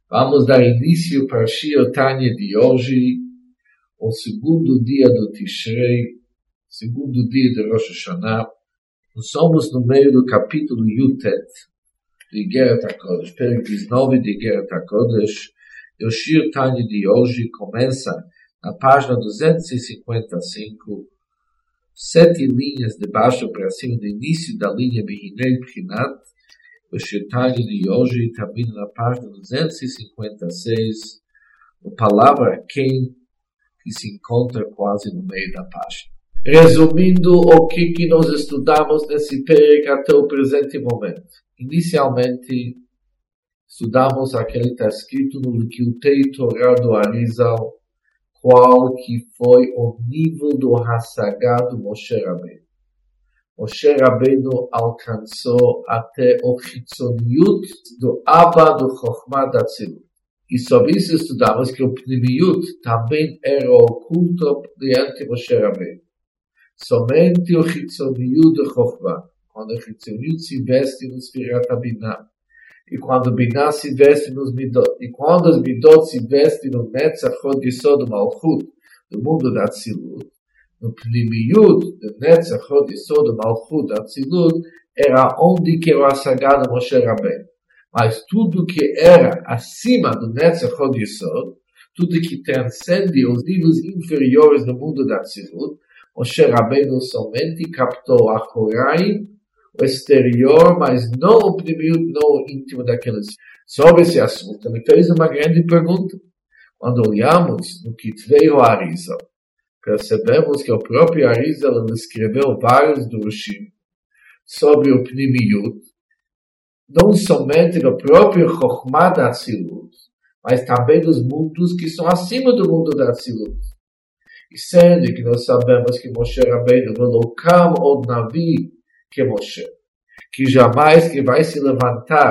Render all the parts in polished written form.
Vamos dar início para a Shir Tanya de hoje, o segundo dia do Tishrei, segundo dia de Rosh Hashanah. Nós somos no meio do capítulo Yutet de Igeret HaKodesh, Perek 19 de Igeret HaKodesh. E o Shir Tanya de hoje começa na página 255, 7 linhas de baixo para cima, do início da linha Behinei Pchinat. O Shir Tanya de hoje termina na página 256, a palavra quem, que se encontra quase no meio da página. Resumindo o que nós estudamos nesse Perek até o presente momento. Inicialmente, estudamos aquele que está escrito no Likutei Torah do Arizal, qual que foi o nível do Hassagá do Moshe Rabbeinu. Moshe Rabbeinu alcançou até o Chitzoniut do Abba do Chokhmah da Tzilut. E sobre isso estudamos que o Pnimiut também era oculto diante de Moshe Rabbeinu. Somente o Chitzoniut do Chokhmah, quando o Chitzoniut se veste no Sfirat HaBinah, e quando Binah se veste nos Midot, e quando os Midot se vestem no Netzach Hod Yesod do Malchut, do mundo da Tzilut, no Pnimiut do Netzach Hod Yesod do Malchut da Tzilut, era onde que era sagrado Moshe Rabbeinu. Mas tudo que era acima do Netzach Hod Yesod, tudo que transcende os níveis inferiores do mundo da Tzilut, Moshe Rabbeinu somente captou a Korai, o exterior, mas não o Pnimiut, não o íntimo daqueles. Sobre esse assunto, ele fez uma grande pergunta. Quando olhamos no Kitvei o Arizal, percebemos que o próprio Arizal escreveu vários drushim sobre o Pnimiut, não somente no próprio Chokhmah da Tzilut, mas também nos mundos que são acima do mundo da Tzilut. E sendo que nós sabemos que Moshe Rabbeinu velokam od Navi que Moshe, que jamais que vai se levantar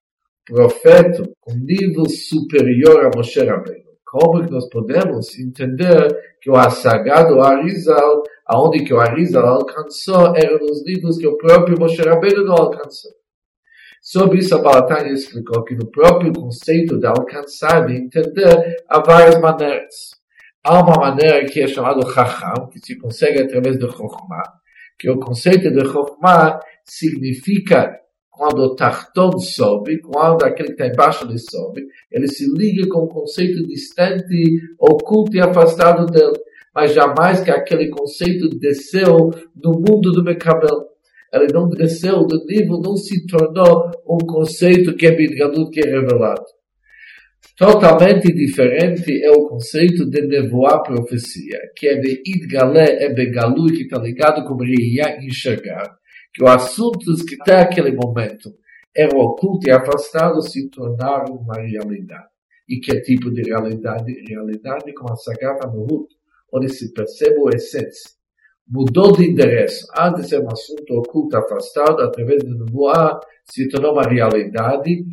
profeta com nível superior a Moshe Rabbeinu. Como que nós podemos entender que o Hassagá do Arizal, aonde que o Arizal alcançou, eram os níveis que o próprio Moshe Rabbeinu não alcançou? Sobre isso, a Baal HaTanya explicou que no próprio conceito de alcançar, de entender, há várias maneiras. Há uma maneira que é chamada Chacham, que se consegue através do Chokhmah, que o conceito de Chokhmah significa quando o Tarton sobe, quando aquele que está embaixo lhe sobe, ele se liga com um conceito distante, oculto e afastado dele. Mas jamais que aquele conceito desceu no mundo do Mekabel. Ele não desceu do nível, não se tornou um conceito que é Bidgalut, que é revelado. Totalmente diferente é o conceito de nevoar profecia, que é de Idgalé, é Begalu, que está ligado com Riyah, enxergar, que os assuntos que até aquele momento eram ocultos e afastados se tornaram uma realidade. E que tipo de realidade? Realidade com a Sagrada Mehut, onde se percebe a essência. Mudou de endereço. Antes era um assunto oculto, afastado, através de nevoar, se tornou uma realidade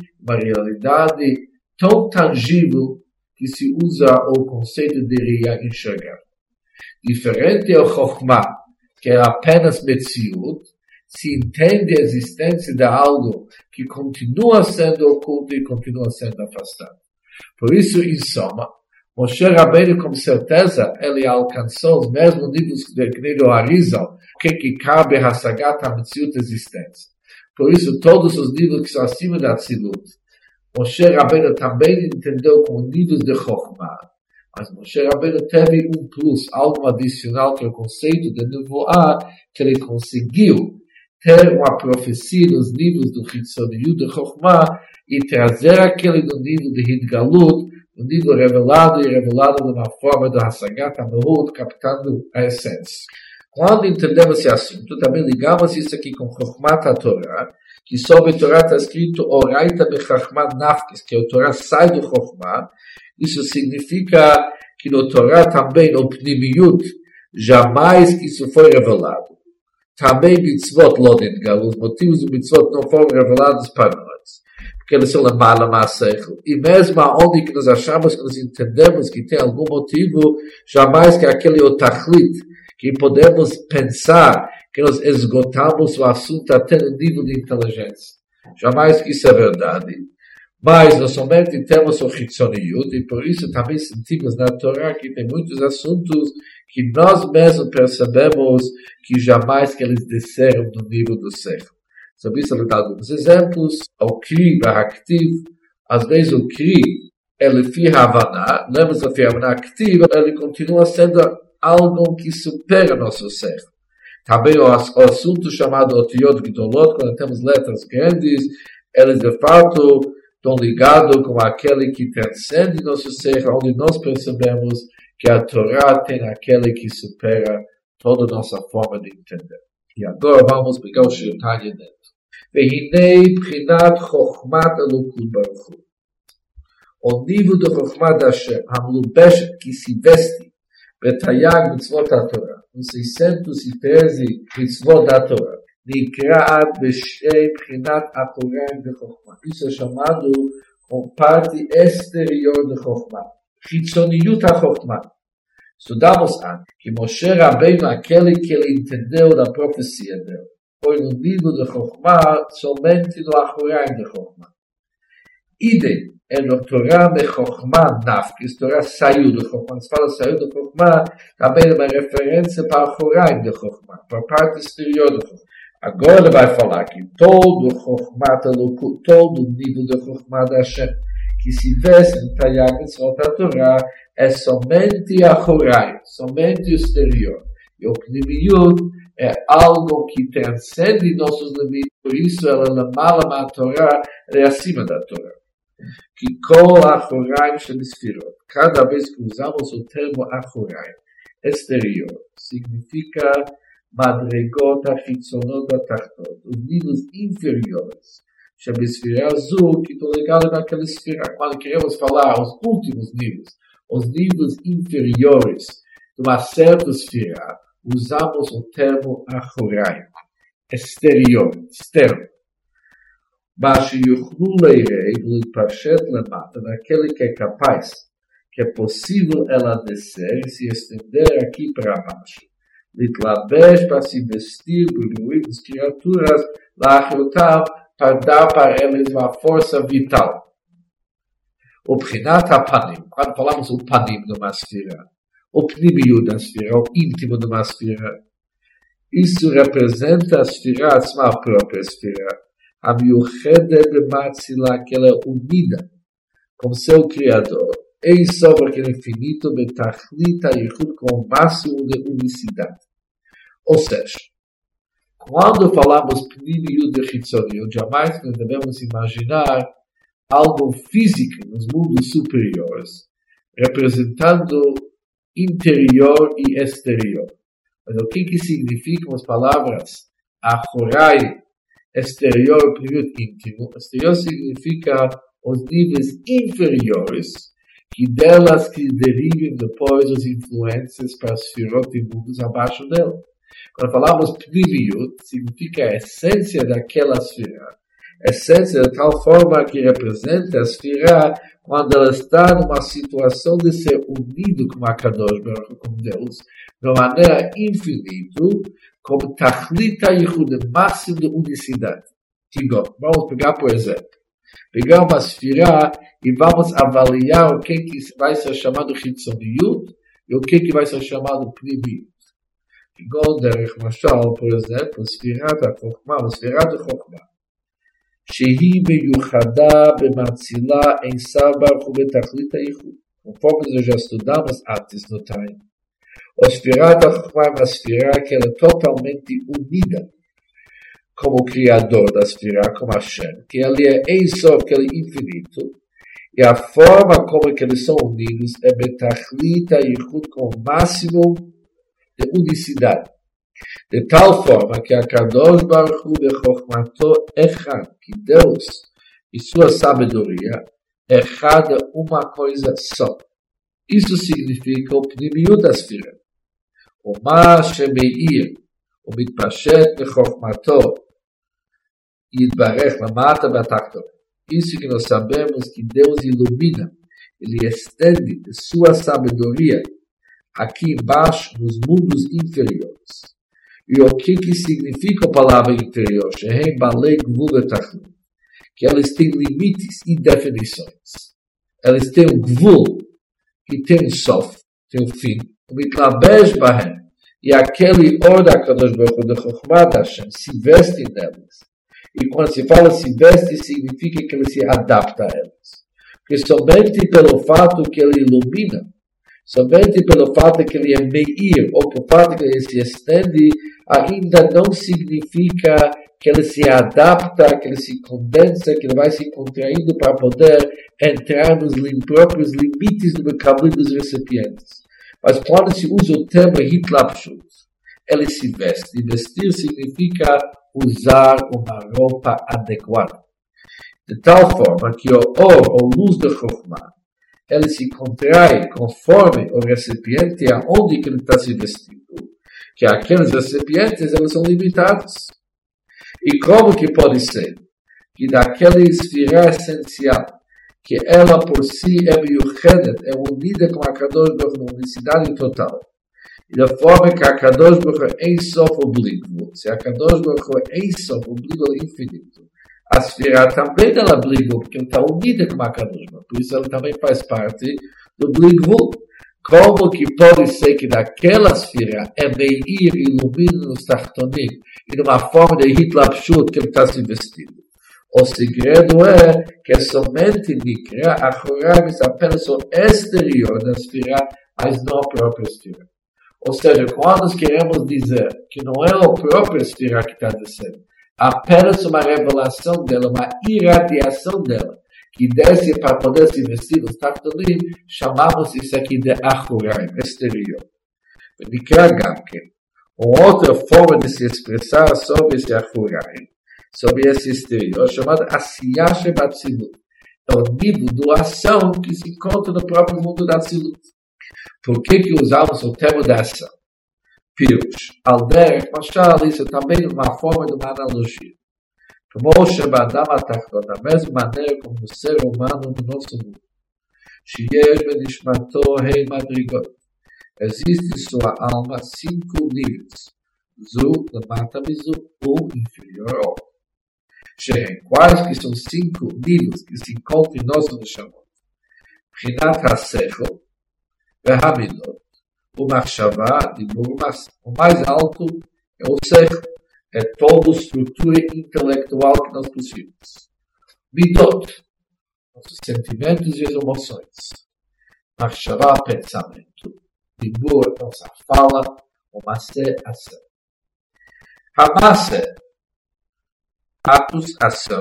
tão tangível que se usa o conceito de Riyah, enxergar. Diferente é o Chokhmah, que é apenas Metziut, se entende a existência de algo que continua sendo oculto e continua sendo afastado. Por isso, em soma, Moshe Rabbeinu, com certeza, ele alcançou os mesmos níveis que o Arizal, que cabe a Hasagat HaMetziut existência. Por isso, todos os níveis que são acima da Tzilut, Moshe Rabbeinu também entendeu com níveis de Chokhmah. Mas Moshe Rabbeinu teve um plus, algo adicional, que é o conceito de nevoar, que ele conseguiu ter uma profecia nos níveis do Chitzoniut de Chokhmah e trazer aquele no nível de Hidgalut, no nível revelado e revelado de uma forma do Hasagat HaMehut, captando a essência. Quando entendemos esse assunto, também ligamos isso aqui com Chokhmah HaTorah, que sobre a Torá está escrito Oraita Bechachmah Nafkes, que a Torá sai do Chokhmah. Isso significa que no Torá também, no Pnimiut, jamais que isso foi revelado. Também mitzvot lo nitgalu, os motivos do mitzvot não foram revelados para nós, porque eles são lemala masechel. E mesmo aonde que nós achamos, que nós entendemos que tem algum motivo, jamais que aquele é o tachlit, que podemos pensar que nós esgotamos o assunto até no nível de inteligência. Jamais que isso é verdade. Mas nós somente temos o Hitzoniut, e por isso também sentimos na Torá que tem muitos assuntos que nós mesmos percebemos que jamais que eles desceram do nível do Seichel. Sobre isso, eu vou dar alguns exemplos. O Kri, Bahaktiv, às vezes o Kri, ele fica Havaná, lembra-se que a Havaná ativa, ele continua sendo algo que supera nosso Seichel. Também o assunto chamado Otiot Gdolot, quando temos letras grandes, eles de fato estão ligados com aquele que transcende nosso ser, onde nós percebemos que a Torá tem aquele que supera toda a nossa forma de entender. E agora vamos pegar o Shir Tanya dentro. Vehinei Prinat Chochmat Elokut Baruch Hu. O nível do Chochmat Hashem, Hamlubeshet, que se veste, Betayag Mitzvot da Torá, nos 613 Mitzvot da Torá. Nikraat Beshei Prinat Achoraim de Chochmat. Isso é chamado como parte exterior de Chochmat. Hitzoniut HaChochmat. Estudamos antes que Moshe Rabbeinu, aquele que ele entendeu da profecia dele, foi no nível de Chochmat somente no Achoraim de Chochmat. Idem, no Torá de Chochmat Nafk, a Torá saiu de Chochmat, se fala saiu de Chochmat, também é uma referência para Achoraim de Chochmat, para a parte exterior de Chochmat. Agora ele vai falar que todo Chochmat Elokut, todo o nível de Chochmat Hashem, que se veste no Tayag Mitzvot da Torá, é somente a Achoraim, somente o exterior. E o Pnimiyut é algo que transcende nossos limites, por isso ela é a Torá, é acima da Torá. Que Kol Achoraim Shemesfirot, cada vez que usamos o termo Achoraim, exterior, significa Madregot HaChitzonot HaTachtot, os níveis inferiores. Shemesfirah Azul, que estão ligados naquela esfera. Quando queremos falar os últimos níveis, os níveis inferiores de uma certa esfera, usamos o termo Achoraim, exterior, externo. Mas Yuchlu Leirei, L'Pashet Lemata, naquele que é capaz, que é possível ela descer e se estender aqui para baixo. Litlabesh, para se vestir, por das criaturas, Lachrotav, para dar para eles uma força vital. O Prinat HaPanim, quando falamos o Panim de uma esfera, o Pnimiyut da esfera, o íntimo de uma esfera, isso representa a esfera, a própria esfera, a Miuchedet B'Matzila, que ela é unida com seu Criador, e sobre aquele infinito, Betachlita Yichud, com o máximo de unicidade. Ou seja, quando falamos Pnimiyut de Hitzoniut, jamais nós devemos imaginar algo físico nos mundos superiores, representando interior e exterior. Mas o que significam as palavras Achoraim, exterior, Pnimiyut íntimo? Exterior significa os níveis inferiores, que delas que derivem depois as influências para as esferot e mundos abaixo dela. Quando falamos Pnimiyut, significa a essência daquela esfera. Essência de tal forma que representa a esfera quando ela está numa situação de ser unido com a Kadosh Baruch Hu, com Deus, de uma maneira infinita, como Tachlita Yichud, máximo de unicidade. Vamos pegar, por exemplo, pegar uma esfera e vamos avaliar o que vai ser chamado Hitzoniut e o que vai ser chamado Pnimiyut. Igual Derech Mashal, por exemplo, Sfirat HaChochma, Sfirat HaChochma, Shehi Meyuchada B'Matzila Ein Sabar Betachlit HaYichud. Conforme nós já estudamos antes no time, o Sfirat HaChochma é uma esfera que ela é totalmente unida como o Criador da esfera, como Hashem, que ele é Ein Sof, que ele é infinito, e a forma como que eles são unidos é Betachlit HaYichud, com o máximo de unicidade. De tal forma que a Kadosh Baruch Hu de Chochmato Echad, que Deus e sua sabedoria, Echad é uma coisa só. Isso significa o Pnimiyut da esfera. O Ma Shemeir, o Mitpashet de Chochmato, Yitbarech Lamata Batachto. Isso que nós sabemos que Deus ilumina, Ele estende de sua sabedoria aqui embaixo, nos mundos inferiores. E o que significa a palavra inferior? que eles têm limites e definições. Eles têm um gvul, que tem um sof, tem um fim. O mitlabesh bahem, e aquele or da Kadosh Baruch Hu, da Chokhmah da Hashem, se veste neles. E quando se fala se veste, significa que ele se adapta a eles. Porque somente pelo fato que ele ilumina, somente pelo fato que ele é meir, ou pelo fato que ele se estende, ainda não significa que ele se adapta, que ele se condensa, que ele vai se contraindo para poder entrar nos próprios limites do mecablim dos recipientes. Mas quando se usa o termo hitlapshut, ele se veste. E vestir significa usar uma roupa adequada. De tal forma que o or, ou luz da Chokhmah, ele se contrai conforme o recipiente aonde que ele está se vestindo. Que aqueles recipientes, eles são limitados. E como que pode ser? Que daquela esfera essencial, que ela por si é miuchedet, é unida com a Kadosh Baruch Hu, unicidade total. E da forma que a Kadosh Baruch Hu é Ein Sof oblíquo. Se a Kadosh Baruch Hu é Ein Sof oblíquo ao infinito, a esfera também ela oblíquo, porque ela está unida com a Kadosh Baruch Hu. Por isso ela também faz parte do oblíquo. Como que pode ser que daquela esfera é meir e ilumina nos tachtonim e numa forma de hitlapshut que ele está se vestindo? O segredo é que somente Nikra Achoraim é apenas o exterior da esfera, mas não a própria esfera. Ou seja, quando nós queremos dizer que não é a própria esfera que está descendo, apenas uma revelação dela, uma irradiação dela, que desce para poder se vestir nos tachtonim, chamamos isso aqui de Achoraim, exterior. Nikra Gamke, uma outra forma de se expressar sobre esse Achoraim, sobre esse exterior, chamado Asiyah Shebatzilut. É o nível de ação que se encontra no próprio mundo da Tzilut. Por que usamos o termo da ação? Pirush. Alderek, Mashal, isso também é uma forma de uma analogia. Como Shebadam Atachton, da mesma maneira como o ser humano no nosso mundo. Shiyesh Benishmato Hei Madrigot. Existe em sua alma 5 níveis. Zu, Lamata Mizu, inferior ao. Quais que são 5 níveis que se encontram em nosso Neshamot? Prinat HaSechel, Vehamidot, o Machshavah, o mais alto é o Sechel, é toda a estrutura intelectual que nós possuímos. Midot, nossos sentimentos e as emoções. Machshavah, pensamento. Dibur, nossa fala. O Maseh, ação. Hamaseh, atos, ação.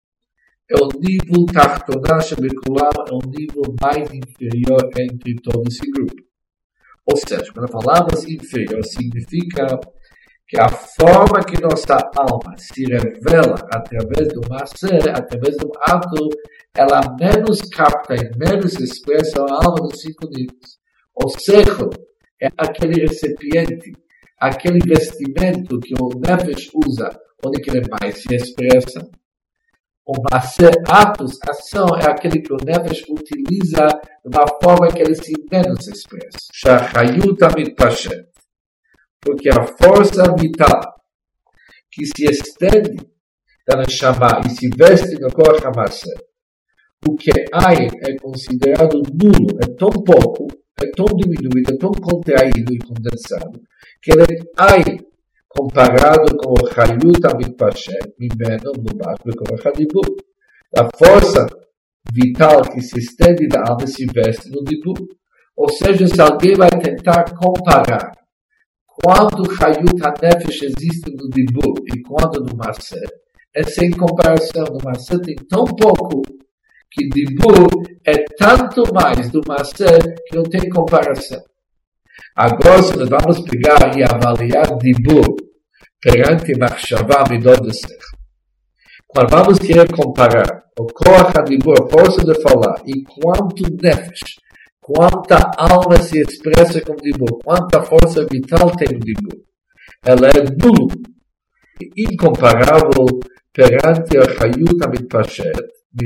É o nível Tachtoná Shebekulam, é o nível mais inferior entre todo esse grupo. Ou seja, quando falamos inferior, significa que a forma que nossa alma se revela através do Maseh, através do ato, ela menos capta e menos expressa a alma dos 5 níveis. O Sechel é aquele recipiente, aquele vestimento que o Nefesh usa, onde que ele mais se expressa. O Maseh, atos, ação, é aquele que o Nefesh utiliza de uma forma que ele se menos expressa. Shachayut Amitpashet. Porque a força vital que se estende da Neshama e se veste no Koach HaMaseh, o que é considerado nulo, é tão pouco, é tão diminuído, é tão contraído e condensado, que ele é comparado com o Chayut Amitpashet, Mimeno, Lubat, Bekoach HaDibur. A força vital que se estende da alma se veste no Dibur. Ou seja, se alguém vai tentar comparar quanto Chayut HaNefesh existe no Dibur e quanto no Maseh, é sem comparação. No Maseh tem tão pouco que Dibur é tanto mais do Maseh que não tem comparação. Agora, se nós vamos pegar e avaliar Dibur perante Machshavah Midot de Sechel, quando vamos querer comparar o Koach HaDibur, a força de falar, e quanto Nefesh, quanta alma se expressa com Dibur, quanta força vital tem o Dibur, ela é nulo e incomparável perante a Chayut Amitpashet,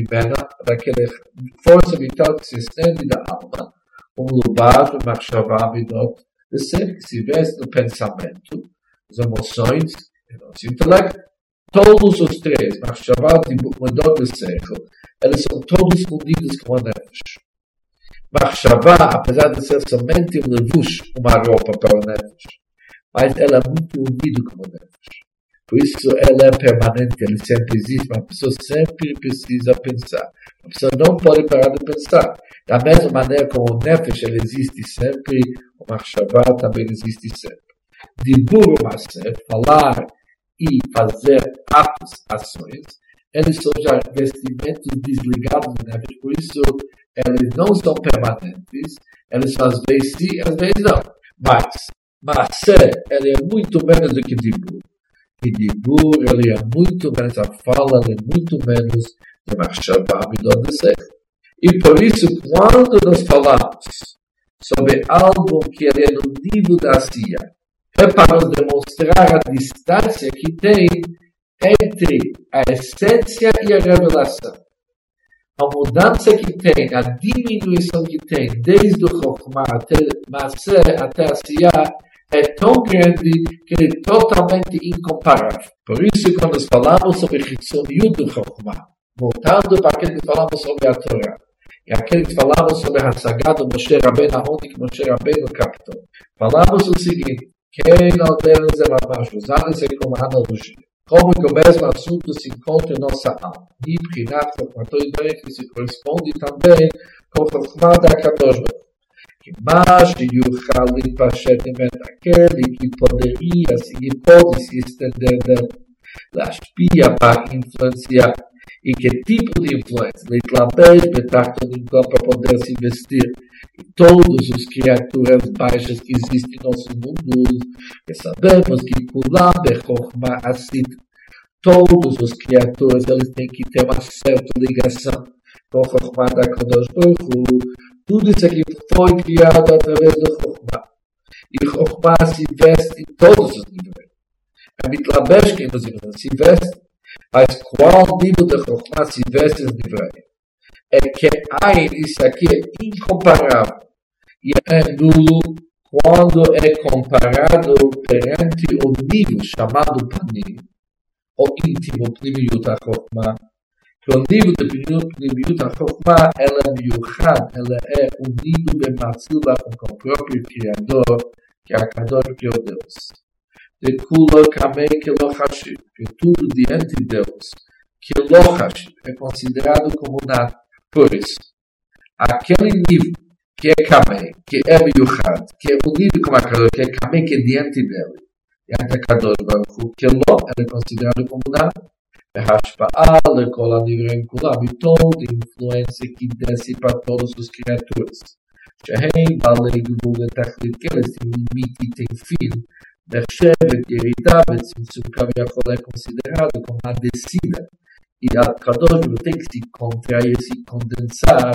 daquela força vital que se estende da alma, Lubat, Machshavah Midot de Sechel, que se veste no pensamento, as emoções, o nosso intelecto. todos os três, Machshavá, Dibur, Modot e Seichel, eles são todos fundidos com a Nefesh. Machshavá, apesar de ser somente um levush, uma roupa para o Nefesh, mas ela é muito unida com o Nefesh. Por isso ela é permanente, ela sempre existe, uma pessoa sempre precisa pensar. A pessoa não pode parar de pensar. Da mesma maneira como o Nefesh, ele existe sempre, o Machshavá também existe sempre. Dibur, falar e fazer atos, ações, eles são já vestimentos desligados do Nefesh, por isso eles não são permanentes, eles são às vezes sim, às vezes não. Mas ele é muito menos do que Dibur. E Dibur, ele é muito menos, a fala ele é muito menos de Machshavá, Midot e Seichel. E por isso, quando nós falamos sobre algo que ele é no nível da Asiya, é para nos demonstrar a distância que tem entre a essência e a revelação. A mudança que tem, a diminuição que tem, desde o Chokhmah até Maaseh, até a Asiya, é tão grande que ele é totalmente incomparável. Por isso, quando nós falamos sobre Chitzoniyut do Chokhmah, voltando para aquele que falamos sobre a Torá, e aquele que falamos sobre a Hassagá do Moshe Rabbeinu, onde que Moshe Rabbeinu captou, falamos o seguinte, quem não deve ser mais usado é como a analogia. Como que o mesmo assunto se encontra em nossa alma. E Prinat Chokhmah que se corresponde também com o Chokhmah da Kadosh Baruch Hu. Que mais Yuchal Lipashet aquele que poderia, se pode se estender dele, Lashpia para influenciar. E que tipo de influência? Leitlabel, Betachtonim, para poder se investir em todas as criaturas baixas que existem no nosso mundo. E sabemos que Kulam Bechokhmah Asit, todas as criaturas eles têm que ter uma certa ligação com o Chokhmah da Kadosh Baruch Hu. Tudo isso aqui foi criado através do Chokhmah. E o Chokhmah se veste em todos os níveis. A Mitlabesh que nos se veste. Mas qual nível de Chokhmah se veste nos níveis? É que isso aqui é incomparável. E é nulo quando é comparado perante o nível chamado Panim, o íntimo Pnimiyut HaChokhmah. O nível de Pnimiyut HaChokhmah, ela é miuchad, ela é unido de Matzila com o próprio Criador, que é a Kadosh, que é o Deus. De Kula Kamei que Lohashib, que tudo diante de Deus, que Lohashib é considerado como nada. Por isso, aquele nível que é Kamei, que é Miuchad, que é unido com a Kadosh, que é Kamei, que é diante dele, diante da Kadosh Baruch Hu, que Lo é considerado como nada. Hashpa'ah lekol hanivrei kulam, e toda influência que desce para todas as criaturas. Shehem balei gvul letachlit, que eles têm limite e têm fim. נחשבת ירידה בצמצום כביכול é considerado como uma descida e a Kadosh tem que se contrair, se condensar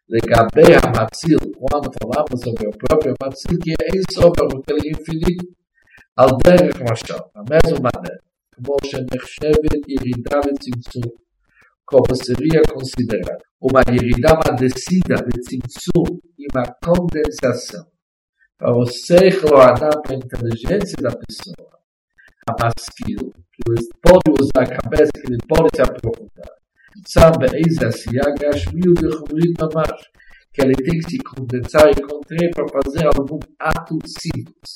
לגבי המצil, quando falamos sobre o próprio מצil, que é sobre aquele infinito, על דרך משל, da mesma maneira, כמו שנחשבת ירידה בצמצום, como seria considerado uma ירידה, uma descida de tzimtzum e uma condensação. Para o Seichel Adam, para a inteligência da pessoa, a masquil, que ele pode usar a cabeça, que ele pode se aprofundar. Sabe, esse Asiya Gashmiu de Chumrit Mamash, que ele tem que se condensar e contrair para fazer algum ato simples.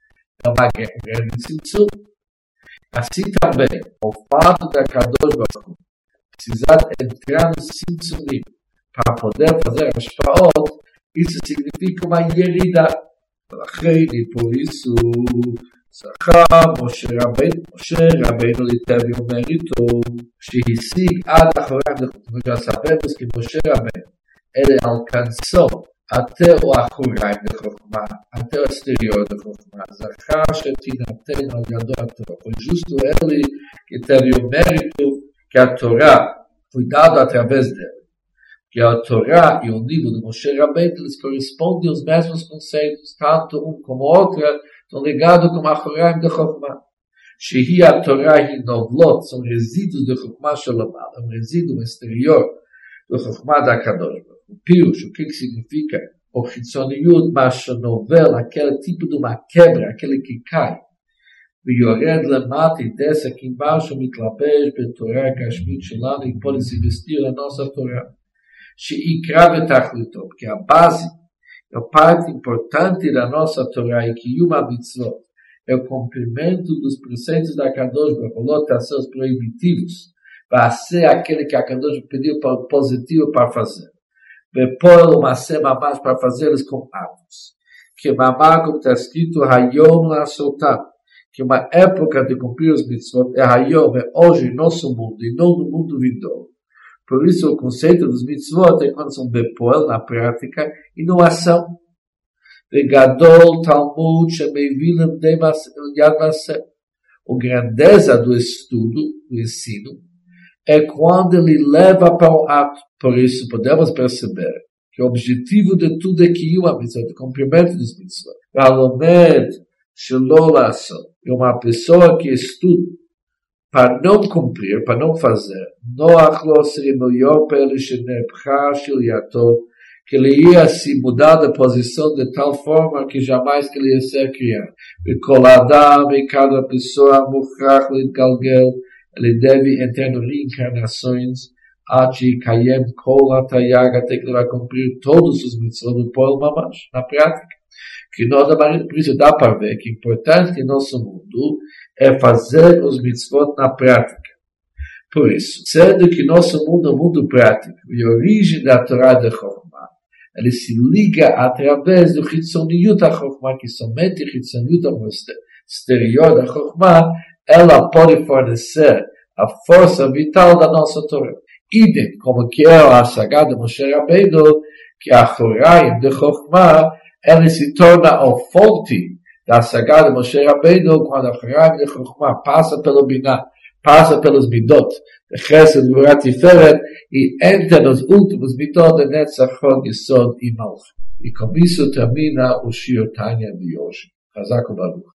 É uma grande tzimtzum. Assim também, o fato da Kadosh Baruch Hu precisar entrar no tzimtzumim para poder fazer as shpaot, isso significa uma yerida. E por isso, Moshe Rabbeinu lhe teve o mérito, já sabemos que Moshe Rabbeinu ele alcançou até o Achoraim de Chokhmah, até o exterior de Chokhmah. Foi justo ele que teve o mérito que a Torá foi dada através dele. Que a Torá e o nível do Moshe Rabbeinu eles correspondem aos mesmos conceitos, tanto um como o outro, estão ligados com a Achoraim de Chokhmah. Shehi a Torá e Novlot são resíduos de Chokhmah Shalomah, um resíduo exterior do Chokhmah da Kadosh. O Pirush, o que significa? O Chitzoniyut, Mashanovel, aquele tipo de uma quebra, aquele que cai. ויורד למטה, desce aqui embaixo, מתלבש בתורה הגשמית שלנו, e pode se vestir na nossa Torá. שעיקרה ותכליתו, porque a base, a parte importante da nossa Torá, e קיום המצוות, é o cumprimento dos preceitos da Kadosh Baruch Hu, não seus proibitivos, para ser aquele que a Kadosh pediu para o positivo para fazer. Bepor uma semana para fazê-los com atos. Que mamá, como está escrito, Hayom la soltar, que uma época de cumprir os mitzvot é Hayom, é hoje em nosso mundo, e não no mundo vindouro. Por isso, o conceito dos mitzvot é quando são bepor, na prática, e na ação. Vegadol Talmud Shemevilem Yad Vaseh. A grandeza do estudo, do ensino, é quando ele leva para o ato. Por isso, podemos perceber que o objetivo de tudo é que a mitzvah, o cumprimento dos mitzvot. Valomed Shelo Lasot. É uma pessoa que estuda para não cumprir, para não fazer. Noach lo seria melhor para ele shenepcha shel yato, que ele ia se mudar de posição de tal forma que jamais que ele ia ser criado. E koladam, e cada pessoa mukhrach litgalgel, ele deve entrar em reencarnações, até kayem kol hatayag, até que ele vai cumprir todos os mitzvot do povo mamash, na prática. Que nós, por isso dá para ver que é importante em nosso mundo é fazer os mitzvot na prática. Por isso, sendo que nosso mundo é um mundo prático, e a origem da Torá de Chokhmah, ele se liga através do Chitzoniut da Chokhmah, que somente o Chitzoniut exterior da Chokhmah, ela pode fornecer a força vital da nossa Torá. Idem, como que é a saga de Moshe Rabbeinu, que a Choraim de Chokhmah, ela se torna a fonte da saga de Moshe Rabbeinu, quando a Choraim de Chokhmah passa pelo Binah, passa pelos Midot, de Chesed, Gvura, Tiferet, e entra nos últimos Midot de Netzach, Hod, Yesod e Malch. E com isso termina o Shir Tanya de hoje. Chazak u'Baruch.